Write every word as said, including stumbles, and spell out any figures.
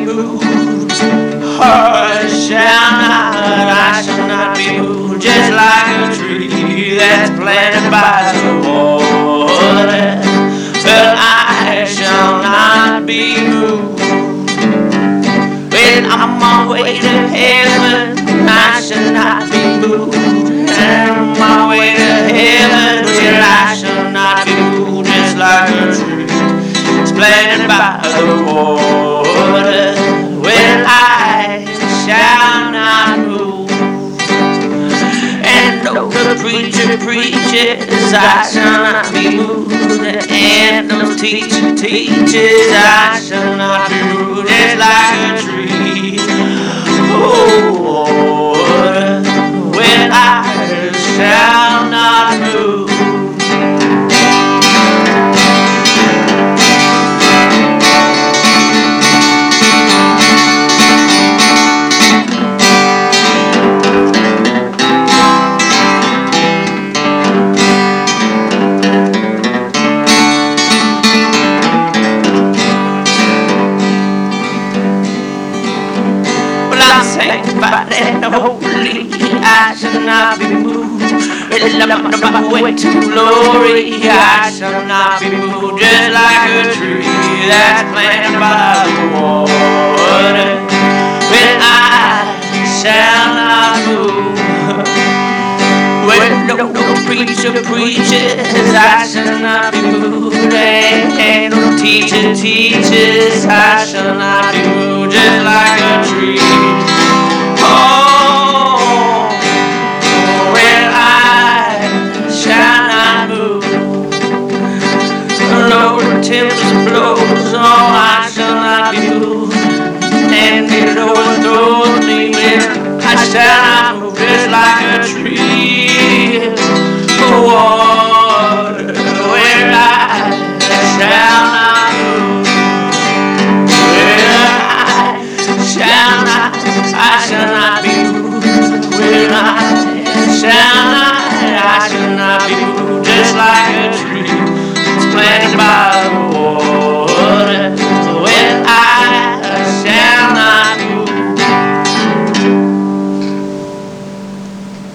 moved. I shall not, I shall not be moved. Just like a tree that's planted by the water, but I shall not be moved. When I'm on my way to heaven, I shall not be moved. And on my way to heaven, well, I shall not be moved. Just like a tree that's planted by the water, well, I shall not move. And though the preacher preaches, I shall not be moved. And the teacher teaches, I shall not be moved. Just like a tree, oh, well, I shall not move. I'm sanctified and holy, I shall not be moved. I'm on my way to glory, I shall not be moved. Just like a tree that's planted by the water, well, I shall not move. When no, no preacher preaches, I shall not be moved. And no teacher teaches, I shall not be moved. Just like a tree, oh, well, I shall not move. Lord, the tempest blows, oh, I shall not be moved. And it overthrows me, well, I shall not move. Just like a tree, oh, where I shall not move. Well, I shall not, I shall not be moved. Well, I shall not, I shall not be moved. Just like a tree that's planted by the water.